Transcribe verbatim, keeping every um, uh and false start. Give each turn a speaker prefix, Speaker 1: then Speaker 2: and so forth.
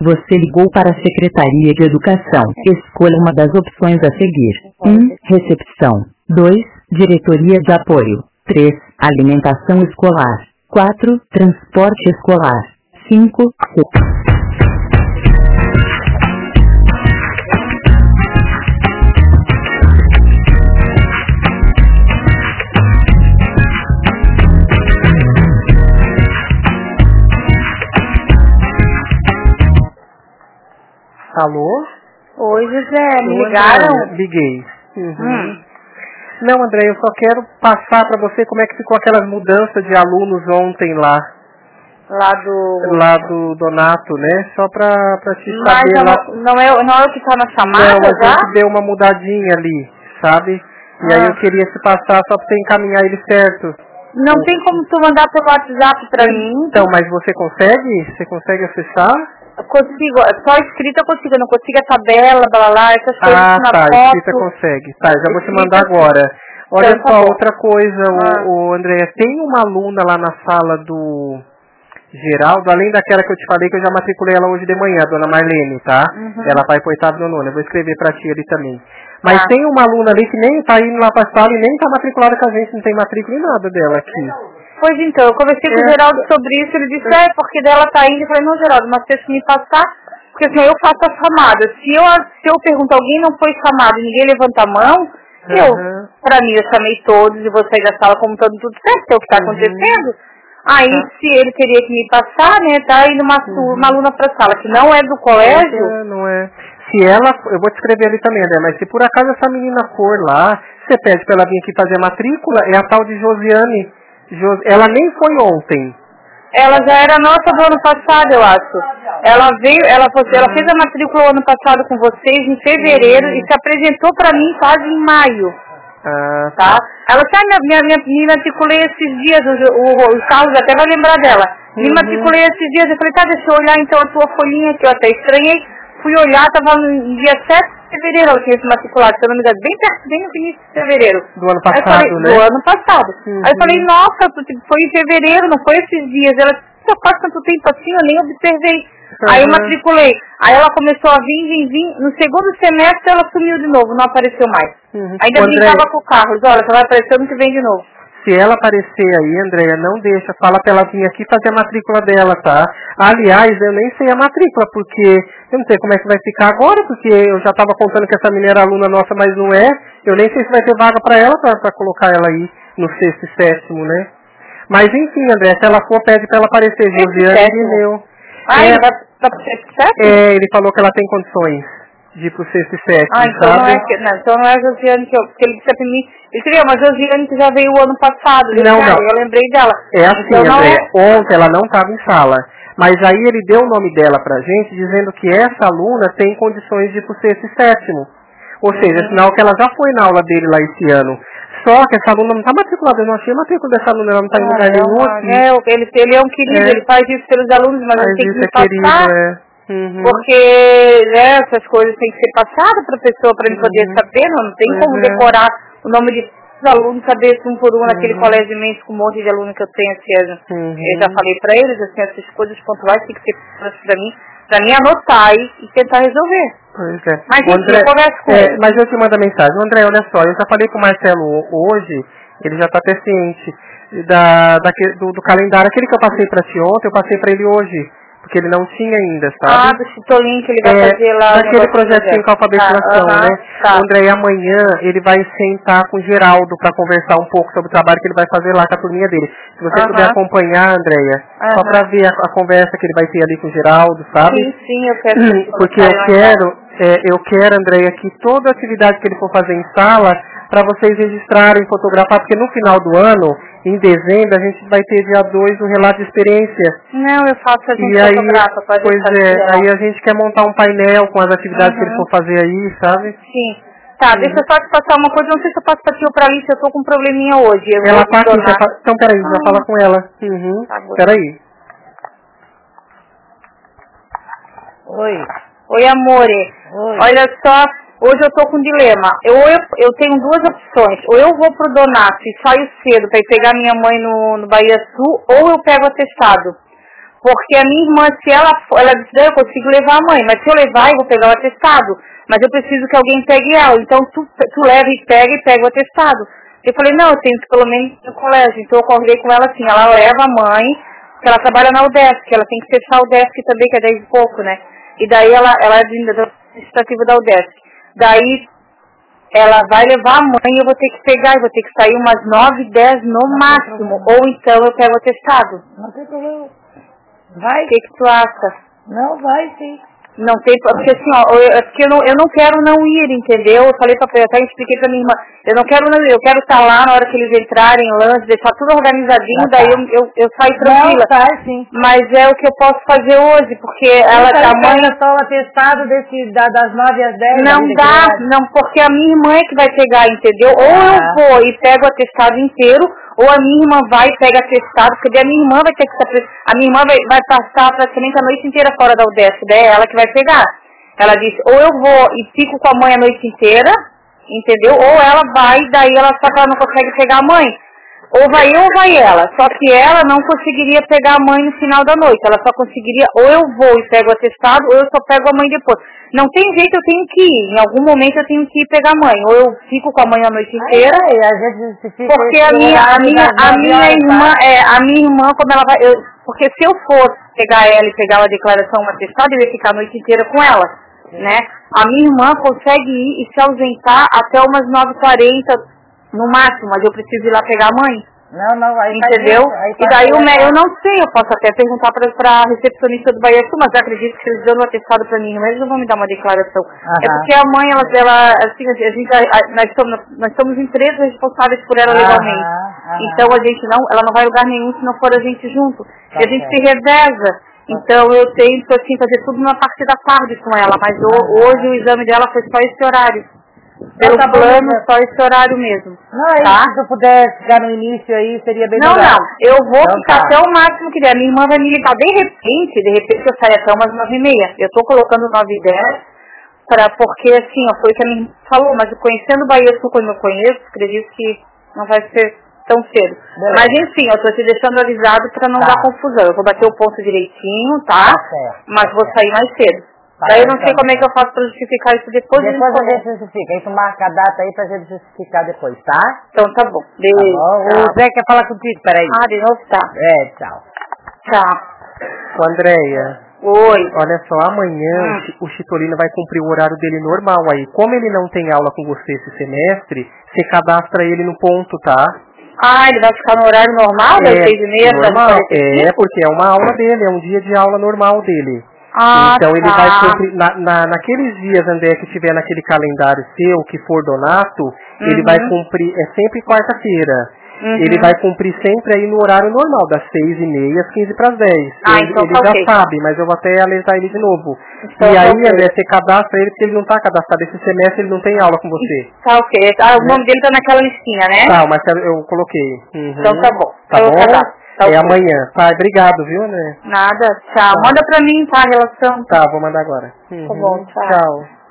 Speaker 1: Você ligou para a Secretaria de Educação. Escolha uma das opções a seguir. um. Recepção. dois. Diretoria de Apoio. três. Alimentação escolar. quatro. Transporte escolar. cinco.
Speaker 2: Alô?
Speaker 3: Oi, José, me ligaram?
Speaker 2: André, liguei. Uhum.
Speaker 3: Hum.
Speaker 2: Não, André, eu só quero passar para você como é que ficou aquelas mudanças de alunos ontem lá.
Speaker 3: Lá do...
Speaker 2: Lá do Donato, né? Só pra, pra te
Speaker 3: Mas
Speaker 2: saber
Speaker 3: não,
Speaker 2: lá.
Speaker 3: não, é, não é o que tá na chamada,
Speaker 2: Não, a
Speaker 3: já?
Speaker 2: gente deu uma mudadinha ali, sabe? E
Speaker 3: Ah.
Speaker 2: aí eu queria te passar só pra você encaminhar ele certo.
Speaker 3: Não tem como tu mandar pelo WhatsApp pra mim?
Speaker 2: Então, mas você consegue? Você consegue acessar?
Speaker 3: Eu consigo, só escrita eu consigo, eu não consigo a tabela, blá blá, essas coisas
Speaker 2: Ah,
Speaker 3: na
Speaker 2: tá,
Speaker 3: foto.
Speaker 2: escrita consegue. Tá, já vou te
Speaker 3: Escrita
Speaker 2: mandar
Speaker 3: sim.
Speaker 2: agora. Olha
Speaker 3: Então, tá
Speaker 2: só,
Speaker 3: bom.
Speaker 2: outra coisa,
Speaker 3: Ah.
Speaker 2: o, o André, tem uma aluna lá na sala do Geraldo, além daquela que eu te falei que eu já matriculei ela hoje de manhã, a dona Marlene, tá?
Speaker 3: Uhum.
Speaker 2: Ela vai pro oitavo no nono, eu vou escrever pra ti ali também. Mas
Speaker 3: Tá.
Speaker 2: tem uma aluna ali que nem tá indo lá pra sala e nem tá matriculada com a gente, não tem matrícula nem nada dela aqui.
Speaker 3: Pois então, eu conversei com
Speaker 2: É.
Speaker 3: o Geraldo sobre isso, ele disse, é, porque dela tá indo, eu falei, não, Geraldo, mas se me passar, porque senão eu faço a chamada. Se eu, se eu pergunto, alguém não foi chamado e ninguém levanta a mão, eu,
Speaker 2: Uhum.
Speaker 3: pra mim, eu chamei todos e vocês da sala como todo tudo certo, é o que tá
Speaker 2: Uhum.
Speaker 3: acontecendo. Aí,
Speaker 2: Tá.
Speaker 3: se ele teria que me passar, né, tá indo uma,
Speaker 2: Uhum.
Speaker 3: uma aluna pra sala, que não é do colégio.
Speaker 2: Não é, não é. Se ela, eu vou te escrever ali também, André, mas se por acaso essa menina for lá, você pede pra ela vir aqui fazer a matrícula, é a tal de Josiane. Jo- ela nem foi ontem.
Speaker 3: Ela já era nossa do ano passado, eu acho. Ela veio, ela, ela fez a matrícula o ano passado com vocês, em fevereiro,
Speaker 2: Uhum.
Speaker 3: e se apresentou pra mim quase em maio,
Speaker 2: Ah,
Speaker 3: tá? Ela disse, ah, minha, minha, me matriculei esses dias, o, o, o Carlos até vai lembrar dela. Me
Speaker 2: Uhum.
Speaker 3: matriculei esses dias, eu falei, tá, deixa eu olhar então a tua folhinha, que eu até estranhei. Fui olhar, tava no dia sete de fevereiro, ela tinha se matriculado, se eu não me engano, bem perto, bem no início de fevereiro.
Speaker 2: do ano
Speaker 3: Aí eu
Speaker 2: passado,
Speaker 3: falei,
Speaker 2: né?
Speaker 3: do ano passado.
Speaker 2: Uhum.
Speaker 3: Aí eu falei, nossa, foi em fevereiro, não foi esses dias. Ela disse, já faz tanto tempo assim, eu nem observei.
Speaker 2: Uhum.
Speaker 3: Aí eu matriculei. Aí ela começou a vir, vir, vir. No segundo semestre ela sumiu de novo, não apareceu mais.
Speaker 2: Uhum.
Speaker 3: Ainda
Speaker 2: André,
Speaker 3: brincava com o Carlos, olha, você vai aparecer ano que vem de novo.
Speaker 2: se ela aparecer aí, Andréia, não deixa, fala pra ela vir aqui fazer a matrícula dela, tá? Aliás, eu nem sei a matrícula, porque eu não sei como é que vai ficar agora, porque eu já tava contando que essa menina era aluna nossa, mas não é. Eu nem sei se vai ter vaga pra ela, pra, pra colocar ela aí no sexto e sétimo, né? Mas enfim, André, se ela for, pede pra ela aparecer, Josiane Guineu.
Speaker 3: Ah,
Speaker 2: É,
Speaker 3: ele vai vai pro sexto e sétimo?
Speaker 2: é, ele falou que ela tem condições de ir pro sexto e sétimo,
Speaker 3: Ah, então
Speaker 2: sabe?
Speaker 3: não é, que- não, então não é a Josiane que eu, porque ele disse pra mim, ele queria uma Josiane que já veio o ano passado, eu,
Speaker 2: Não,
Speaker 3: disse, ah,
Speaker 2: não.
Speaker 3: eu lembrei dela.
Speaker 2: É assim,
Speaker 3: então não
Speaker 2: André,
Speaker 3: é,
Speaker 2: ontem ela não estava em sala, mas aí ele deu o nome dela pra gente, dizendo que essa aluna tem condições de ir pro sexto e sétimo. Ou seja, é sinal que ela já foi na aula dele lá esse ano. Só que essa aluna não está matriculada, eu não achei a matrícula dessa aluna, ela não está em lugar nenhum aqui.
Speaker 3: é, ele, ele é um querido,
Speaker 2: É.
Speaker 3: ele faz isso pelos alunos, mas
Speaker 2: Mas
Speaker 3: ele tem que
Speaker 2: isso
Speaker 3: me
Speaker 2: é querido,
Speaker 3: passar,
Speaker 2: é. Uhum.
Speaker 3: porque né, essas coisas têm que ser passadas para a pessoa, para ele poder
Speaker 2: Uhum.
Speaker 3: saber, não, não tem
Speaker 2: Pois
Speaker 3: como
Speaker 2: é.
Speaker 3: decorar o nome de todos os alunos, saber um por um naquele
Speaker 2: Uhum.
Speaker 3: colégio imenso com um monte de alunos que eu tenho, assim, eu,
Speaker 2: Uhum.
Speaker 3: eu já falei para eles, assim, essas coisas pontuais tem que ser para mim, para mim anotar e, e tentar resolver.
Speaker 2: Pois é.
Speaker 3: Mas
Speaker 2: O
Speaker 3: enfim,
Speaker 2: André,
Speaker 3: eu converso com
Speaker 2: é,
Speaker 3: ele.
Speaker 2: mas eu te mando a mensagem. O André, olha só, eu já falei com o Marcelo hoje, ele já está até ciente da, daquele, do, do calendário. Aquele que eu passei para ti ontem, eu passei para ele hoje, porque ele não tinha ainda,
Speaker 3: Ah,
Speaker 2: sabe?
Speaker 3: do Chitolim que ele vai
Speaker 2: É,
Speaker 3: fazer lá. o
Speaker 2: daquele
Speaker 3: negócio do
Speaker 2: projetinho com a alfabetização,
Speaker 3: Tá, aham,
Speaker 2: né?
Speaker 3: tá.
Speaker 2: O André, amanhã ele vai sentar com o Geraldo para conversar um pouco sobre o trabalho que ele vai fazer lá com a turminha dele. Se você
Speaker 3: Aham.
Speaker 2: puder acompanhar, Andréia, só
Speaker 3: Aham.
Speaker 2: para ver a, a conversa que ele vai ter ali com o Geraldo, sabe?
Speaker 3: Sim, sim, eu quero que ele
Speaker 2: Porque eu
Speaker 3: coloque lá.
Speaker 2: quero, é, eu quero, Andréia, que toda atividade que ele for fazer em sala, para vocês registrarem, fotografar, porque no final do ano, em dezembro, a gente vai ter dia dois o relato de experiência.
Speaker 3: Não, eu faço, a gente
Speaker 2: E aí,
Speaker 3: fotografa, pode
Speaker 2: pois
Speaker 3: deixar
Speaker 2: é,
Speaker 3: de
Speaker 2: aí a gente quer montar um painel com as atividades
Speaker 3: Uhum.
Speaker 2: que ele for fazer aí, sabe?
Speaker 3: Sim. Tá,
Speaker 2: Uhum.
Speaker 3: deixa eu só te passar uma coisa, não sei se eu passo pra ti ou pra Alice, eu tô com um probleminha hoje. Eu
Speaker 2: Ela
Speaker 3: vou
Speaker 2: tá aqui,
Speaker 3: tornar-
Speaker 2: já fa- então peraí, já
Speaker 3: Ah.
Speaker 2: fala com ela. Uhum.
Speaker 3: Tá bom.
Speaker 2: Peraí.
Speaker 3: Oi. Oi, amore.
Speaker 4: Oi.
Speaker 3: Olha só, hoje eu tô com um dilema. Eu, eu, eu tenho duas opções. Ou eu vou pro Donato e saio cedo pra ir pegar minha mãe no, no Bahia Sul, ou eu pego atestado. Porque a minha irmã, se ela for, ela disse, eu consigo levar a mãe, mas se eu levar, eu vou pegar o atestado. Mas eu preciso que alguém pegue ela. Então tu, tu leva e pega e pega o atestado. Eu falei, não, eu tenho que pelo menos ir no colégio. Então eu acordei com ela assim, ela leva a mãe, que ela trabalha na UDESC, ela tem que fechar a UDESC também, que é dez e pouco, né? E daí ela, ela é da administrativa da UDESC. Daí ela vai levar a mãe e eu vou ter que pegar, eu vou ter que sair umas nove, dez no máximo. Ou então eu pego o atestado.
Speaker 4: Não tem problema. Vai.
Speaker 3: O que, que tu acha?
Speaker 4: Não, vai sim.
Speaker 3: Não tem, porque assim, ó, eu, porque eu não, eu não quero não ir, entendeu? Eu falei pra eu até expliquei pra minha irmã, eu não quero não ir, eu quero estar lá na hora que eles entrarem, lanche, deixar tudo organizadinho, ah, tá. Daí eu, eu, eu saio tranquila.
Speaker 4: Não, sai sim.
Speaker 3: Mas é o que eu posso fazer hoje, porque ela, a mãe...
Speaker 4: só o atestado desse, da, das nove às dez?
Speaker 3: Não dá, não, porque a minha irmã é que vai pegar, entendeu? Ou ah. eu vou e pego o atestado inteiro, ou a minha irmã vai e pega atestado, porque a minha irmã vai ter que estar... A minha irmã vai, vai passar praticamente a noite inteira fora da UDESC, daí é ela que vai pegar. Ela disse, ou eu vou e fico com a mãe a noite inteira, entendeu? Ou ela vai, daí ela só que ela não consegue pegar a mãe. Ou vai eu ou vai ela. Só que ela não conseguiria pegar a mãe no final da noite. Ela só conseguiria, ou eu vou e pego o atestado, ou eu só pego a mãe depois. Não tem jeito, eu tenho que ir. Em algum momento eu tenho que ir pegar a mãe. Ou eu fico com a mãe a noite inteira.
Speaker 4: Ai, ai, a gente se fica
Speaker 3: porque a minha, a minha, a minha irmã, é, a minha irmã, como ela vai... Eu, porque se eu fosse pegar ela e pegar uma declaração, uma atestado, eu ia ficar a noite inteira com ela. Né? A minha irmã consegue ir e se ausentar até umas nove e quarenta no máximo, mas eu preciso ir lá pegar a mãe.
Speaker 4: Não, não, aí
Speaker 3: entendeu?
Speaker 4: Aí
Speaker 3: e daí o médico, eu não sei, eu posso até perguntar para a recepcionista do Bahia Sul, mas eu acredito que eles dando um atestado para mim, mas eles não vão me dar uma declaração. Aham. É porque a mãe, ela, ela assim, a gente, a, nós, somos, nós somos empresas responsáveis por ela legalmente. Aham, aham. Então a gente não, ela não vai a lugar nenhum se não for a gente junto. Tá, e a gente certo. Se reveza. Então eu tento assim, fazer tudo na parte da tarde com ela, mas o, hoje o exame dela foi só esse horário. Pelo tá plano, bom, só esse horário mesmo.
Speaker 4: Não, aí
Speaker 3: tá?
Speaker 4: Se eu puder ficar no início aí, seria bem
Speaker 3: não,
Speaker 4: melhor.
Speaker 3: Não, não, eu vou
Speaker 4: então,
Speaker 3: ficar
Speaker 4: tá.
Speaker 3: até o máximo que der. Minha irmã vai me ligar de repente, de repente eu saio até umas nove e meia. Eu tô colocando nove e dez, pra, porque assim, ó, foi o que a minha irmã falou, mas conhecendo o Bahia Sul como eu conheço, acredito que não vai ser tão cedo. Beleza. Mas enfim, eu tô te deixando avisado pra não tá. Dar confusão. Eu vou bater o ponto direitinho, tá?
Speaker 4: Tá certo.
Speaker 3: Mas vou sair mais cedo. Tá, daí eu não sei como é que eu faço pra justificar isso depois.
Speaker 4: Depois a gente justifica. Aí tu marca a data aí pra gente justificar depois, tá?
Speaker 3: Então tá bom. Beijo.
Speaker 4: Tá bom. O Zé quer falar contigo, peraí.
Speaker 3: Ah, de novo tá.
Speaker 4: É, tchau.
Speaker 3: Tchau.
Speaker 2: Ô, Andréia.
Speaker 3: Oi.
Speaker 2: Olha só, amanhã hum. o Chitolino vai cumprir o horário dele normal aí. Como ele não tem aula com você esse semestre, você cadastra ele no ponto, tá?
Speaker 3: Ah, ele vai ficar no horário normal, das
Speaker 2: é,
Speaker 3: seis e meia das
Speaker 2: normal, é, porque é uma aula dele, é um dia de aula normal dele.
Speaker 3: Ah,
Speaker 2: então ele
Speaker 3: tá.
Speaker 2: vai cumprir, na, na, naqueles dias, André, que tiver naquele calendário seu, que for donato, uhum. ele vai cumprir, é sempre quarta-feira. Uhum. Ele vai cumprir sempre aí no horário normal, das seis e meia às quinze para as dez.
Speaker 3: Ah,
Speaker 2: ele
Speaker 3: então
Speaker 2: ele
Speaker 3: tá
Speaker 2: já
Speaker 3: okay.
Speaker 2: sabe, mas eu vou até alertar ele de novo.
Speaker 3: Então,
Speaker 2: e aí,
Speaker 3: okay.
Speaker 2: André, você cadastra ele porque ele não está cadastrado. Esse semestre ele não tem aula com você.
Speaker 3: Tá ok. Ah, o né? nome dele tá naquela listinha, né?
Speaker 2: Tá, mas eu coloquei. Uhum.
Speaker 3: Então tá bom.
Speaker 2: Tá
Speaker 3: eu
Speaker 2: bom?
Speaker 3: Tá
Speaker 2: é
Speaker 3: okay.
Speaker 2: amanhã. Tá, obrigado, viu, André?
Speaker 3: Nada, tchau. Tá. Manda pra mim, tá, a relação.
Speaker 2: Tá, vou mandar agora. Uhum.
Speaker 3: Tá bom, tchau.
Speaker 2: Tchau.